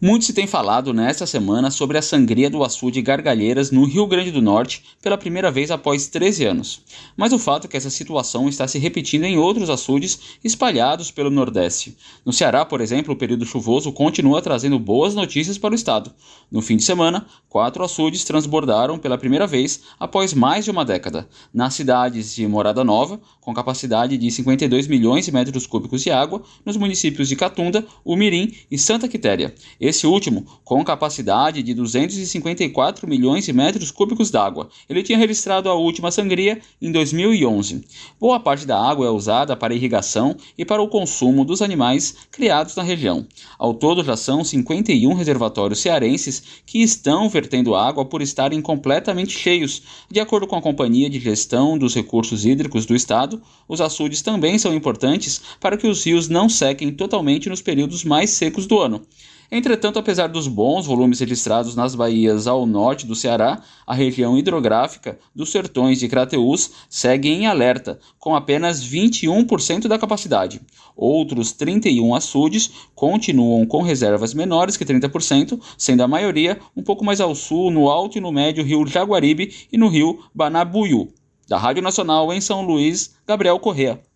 Muito se tem falado nesta semana sobre a sangria do açude Gargalheiras no Rio Grande do Norte pela primeira vez após 13 anos. Mas o fato é que essa situação está se repetindo em outros açudes espalhados pelo Nordeste. No Ceará, por exemplo, o período chuvoso continua trazendo boas notícias para o estado. No fim de semana, 4 açudes transbordaram pela primeira vez após mais de uma década. Nas cidades de Morada Nova, com capacidade de 52 milhões de metros cúbicos de água, nos municípios de Catunda, Umirim e Santa Quitéria. Esse último, com capacidade de 254 milhões de metros cúbicos d'água. Ele tinha registrado a última sangria em 2011. Boa parte da água é usada para irrigação e para o consumo dos animais criados na região. Ao todo, já são 51 reservatórios cearenses que estão vertendo água por estarem completamente cheios. De acordo com a Companhia de Gestão dos Recursos Hídricos do Estado, os açudes também são importantes para que os rios não sequem totalmente nos períodos mais secos do ano. Entretanto, apesar dos bons volumes registrados nas baías ao norte do Ceará, a região hidrográfica dos sertões de Crateús segue em alerta, com apenas 21% da capacidade. Outros 31 açudes continuam com reservas menores que 30%, sendo a maioria um pouco mais ao sul, no alto e no médio rio Jaguaribe e no rio Banabuiú. Da Rádio Nacional em São Luís, Gabriel Correa.